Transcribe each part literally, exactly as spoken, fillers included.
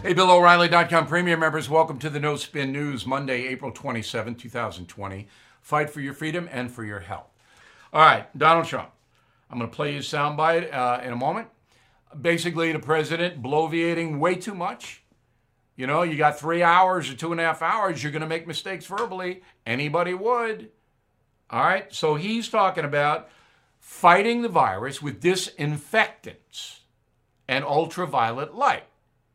Hey, Bill O'Reilly dot com Premier members, welcome to the No Spin News, Monday, April twenty-seventh, twenty twenty. Fight for your freedom and for your health. All right, Donald Trump. I'm going to play you a soundbite uh, in a moment. Basically, the president bloviating way too much. You know, you got three hours or two and a half hours, you're going to make mistakes verbally. Anybody would. All right, so he's talking about fighting the virus with disinfectants and ultraviolet light.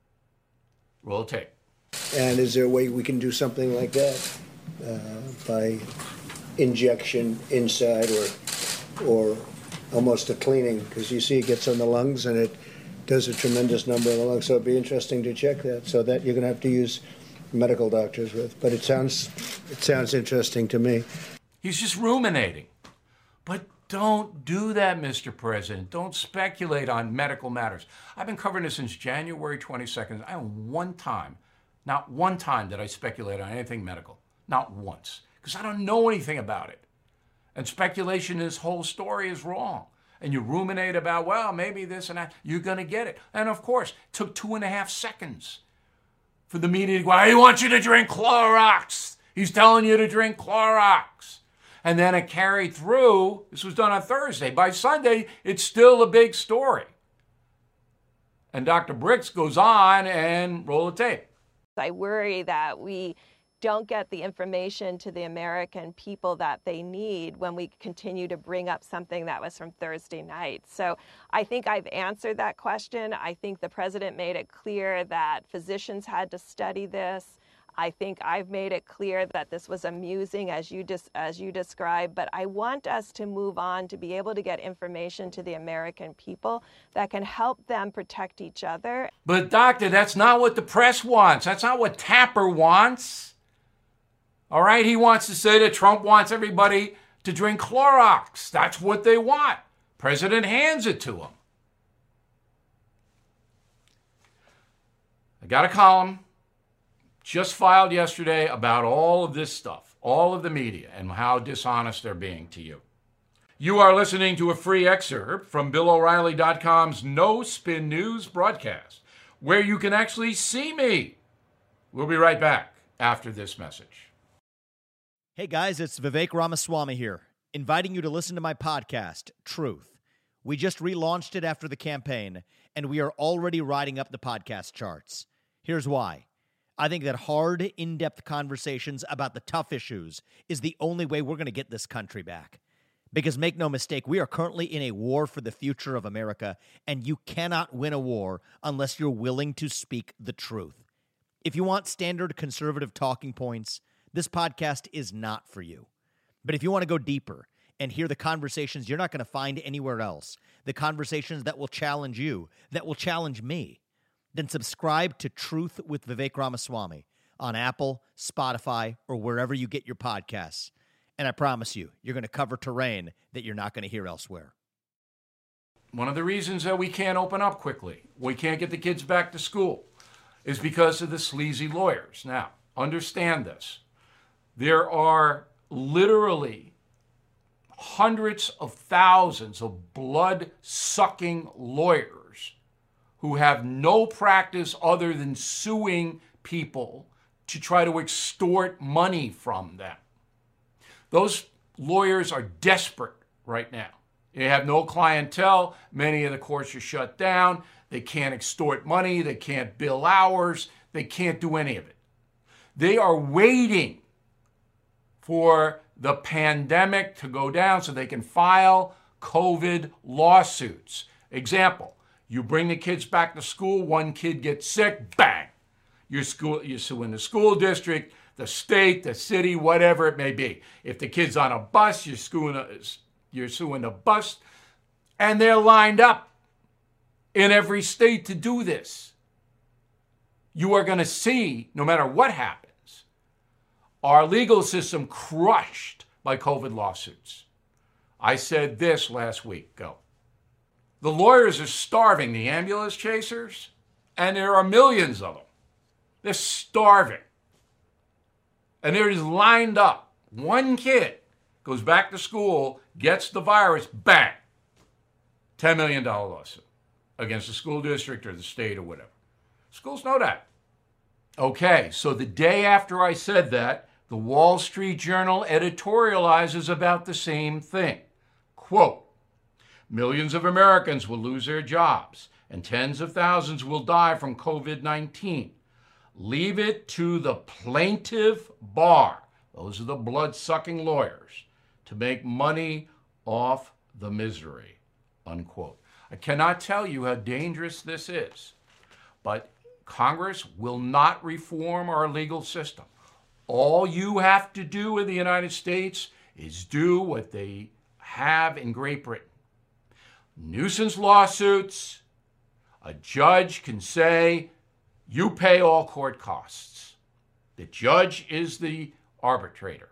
Roll tape. And is there a way we can do something like that uh, by injection inside or or almost a cleaning? Because you see it gets on the lungs and it does a tremendous number on the lungs. So it'd be interesting to check that. So that you're going to have to use medical doctors with. But it sounds it sounds interesting to me. He's just ruminating. But don't do that, Mister President. Don't speculate on medical matters. I've been covering this since January twenty-second. I don't one time, not one time did I speculate on anything medical. Not once. Because I don't know anything about it. And speculation, this whole story is wrong. And you ruminate about, well, maybe this and that. You're going to get it. And of course, it took two and a half seconds for the media to go, he wants you to drink Clorox. He's telling you to drink Clorox. And then it carried through. This was done on Thursday. By Sunday, it's still a big story. And Doctor Birx goes on and roll the tape. I worry that we don't get the information to the American people that they need when we continue to bring up something that was from Thursday night. So I think I've answered that question. I think the president made it clear that physicians had to study this. I think I've made it clear that this was amusing, as you dis- as you described, but I want us to move on to be able to get information to the American people that can help them protect each other. But, doctor, that's not what the press wants. That's not what Tapper wants. All right? He wants to say that Trump wants everybody to drink Clorox. That's what they want. President hands it to him. I got a column just filed yesterday about all of this stuff, all of the media, and how dishonest they're being to you. You are listening to a free excerpt from Bill O'Reilly dot com's No Spin News broadcast, where you can actually see me. We'll be right back after this message. Hey guys, it's Vivek Ramaswamy here, inviting you to listen to my podcast, Truth. We just relaunched it after the campaign, and we are already riding up the podcast charts. Here's why. I think that hard, in-depth conversations about the tough issues is the only way we're going to get this country back. Because make no mistake, we are currently in a war for the future of America, and you cannot win a war unless you're willing to speak the truth. If you want standard conservative talking points, this podcast is not for you. But if you want to go deeper and hear the conversations you're not going to find anywhere else, the conversations that will challenge you, that will challenge me, then subscribe to Truth with Vivek Ramaswamy on Apple, Spotify, or wherever you get your podcasts. And I promise you, you're going to cover terrain that you're not going to hear elsewhere. One of the reasons that we can't open up quickly, we can't get the kids back to school, is because of the sleazy lawyers. Now, understand this. There are literally hundreds of thousands of blood-sucking lawyers who have no practice other than suing people to try to extort money from them. Those lawyers are desperate right now. They have no clientele. Many of the courts are shut down. They can't extort money. They can't bill hours. They can't do any of it. They are waiting for the pandemic to go down so they can file COVID lawsuits. Example, you bring the kids back to school, one kid gets sick, bang. You're, school, you're suing the school district, the state, the city, whatever it may be. If the kid's on a bus, you're suing, a, you're suing the bus. And they're lined up in every state to do this. You are going to see, no matter what happens, our legal system crushed by COVID lawsuits. I said this last week. Go. The lawyers are starving the ambulance chasers, and there are millions of them. They're starving. And they're just lined up. One kid goes back to school, gets the virus, bang, ten million dollars lawsuit against the school district or the state or whatever. Schools know that. Okay, so the day after I said that, the Wall Street Journal editorializes about the same thing. Quote, millions of Americans will lose their jobs and tens of thousands will die from COVID nineteen. Leave it to the plaintiff bar, those are the blood-sucking lawyers, to make money off the misery, unquote. I cannot tell you how dangerous this is, but Congress will not reform our legal system. All you have to do in the United States is do what they have in Great Britain. Nuisance lawsuits, a judge can say, you pay all court costs. The judge is the arbitrator.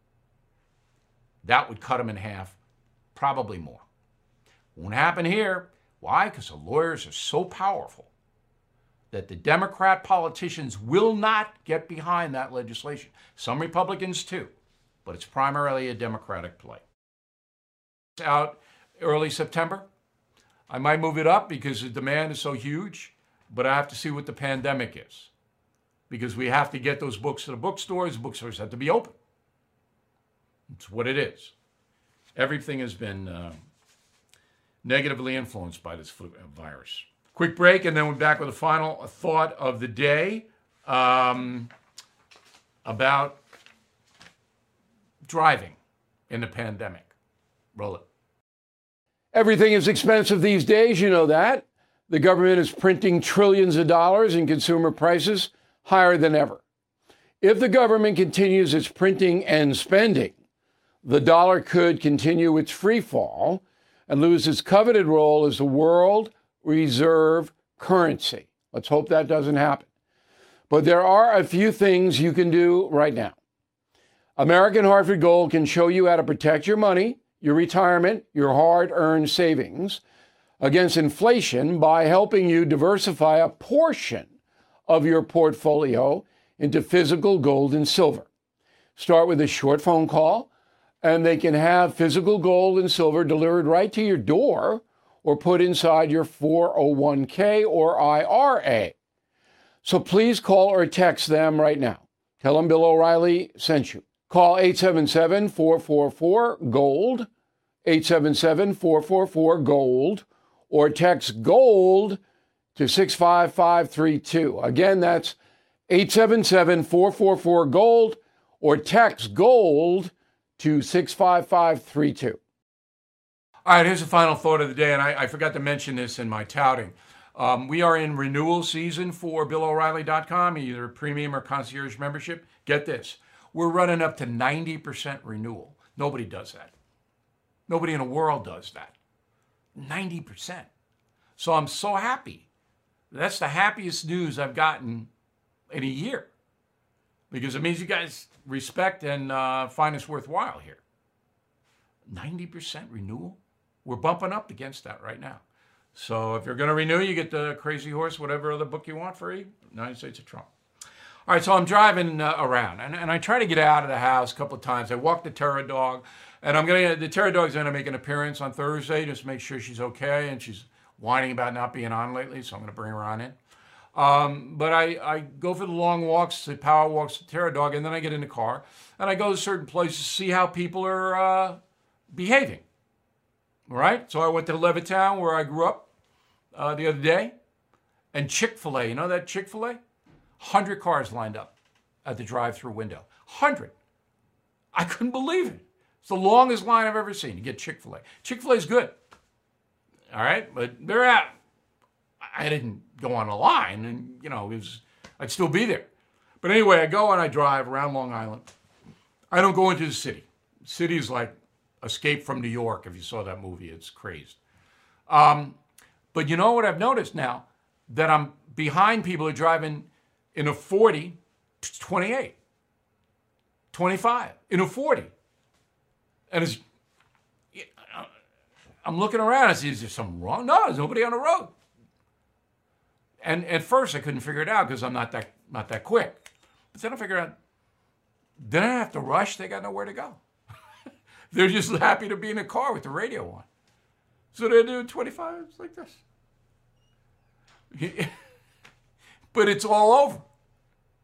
That would cut them in half, probably more. Won't happen here. Why? Because the lawyers are so powerful that the Democrat politicians will not get behind that legislation. Some Republicans too, but it's primarily a Democratic play. It's out early September. I might move it up because the demand is so huge, but I have to see what the pandemic is, because we have to get those books to the bookstores. Bookstores have to be open. It's what it is. Everything has been uh, negatively influenced by this flu virus. Quick break, and then we're back with a final thought of the day um, about driving in the pandemic. Roll it. Everything is expensive these days, you know that. The government is printing trillions of dollars and consumer prices higher than ever. If the government continues its printing and spending, the dollar could continue its free fall and lose its coveted role as the world reserve currency. Let's hope that doesn't happen. But there are a few things you can do right now. American Hartford Gold can show you how to protect your money, your retirement, your hard-earned savings against inflation by helping you diversify a portion of your portfolio into physical gold and silver. Start with a short phone call, and they can have physical gold and silver delivered right to your door or put inside your four oh one k or I R A. So please call or text them right now. Tell them Bill O'Reilly sent you. Call eight seven seven, four four four, GOLD, eight seven seven, four four four, GOLD, or text GOLD to six five five three two. Again, that's eight seven seven, four four four, GOLD, or text GOLD to six five five three two. All right, here's the final thought of the day, and I, I forgot to mention this in my touting. Um, we are in renewal season for Bill O'Reilly dot com, either premium or concierge membership. Get this. We're running up to ninety percent renewal. Nobody does that. Nobody in the world does that. ninety percent. So I'm so happy. That's the happiest news I've gotten in a year, because it means you guys respect and uh, find us worthwhile here. ninety percent renewal? We're bumping up against that right now. So if you're going to renew, you get the Crazy Horse, whatever other book you want free, United States of Trump. All right, so I'm driving uh, around, and, and I try to get out of the house a couple of times. I walk the Terra Dog, and I'm gonna the Terra Dog's gonna make an appearance on Thursday, just to make sure she's okay, and she's whining about not being on lately, so I'm gonna bring her on in. Um, but I, I go for the long walks, the power walks with Terra Dog, and then I get in the car, and I go to certain places to see how people are uh, behaving. All right, so I went to Levittown, where I grew up uh, the other day, and Chick-fil-A, you know that Chick-fil-A? one hundred cars lined up at the drive-through window. one hundred. I couldn't believe it. It's the longest line I've ever seen to get Chick-fil-A. Chick-fil-A is good. All right, but they're out. I didn't go on a line, and, you know, it was, I'd still be there. But anyway, I go and I drive around Long Island. I don't go into the city. The city is like Escape from New York, if you saw that movie. It's crazed. Um, but you know what I've noticed now? That I'm behind people who are driving in a forty to twenty-eight, twenty-five, in a forty. And it's, I'm looking around, I see, is there something wrong? No, there's nobody on the road. And at first I couldn't figure it out because I'm not that, not that quick. But then I figured out, they don't have to rush, they got nowhere to go. They're just happy to be in a car with the radio on. So they're doing twenty-fives like this. But it's all over.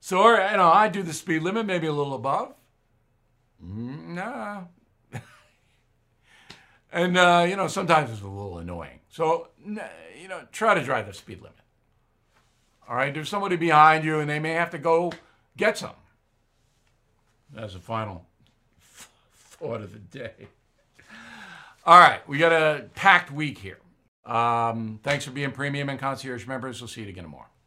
So, or, you know, I do the speed limit, maybe a little above. Mm, nah. And, uh, you know, sometimes it's a little annoying. So, you know, try to drive the speed limit. All right, there's somebody behind you and they may have to go get some. That's the final thought of the day. All right, we got a packed week here. Um, thanks for being premium and concierge members. We'll see you again tomorrow.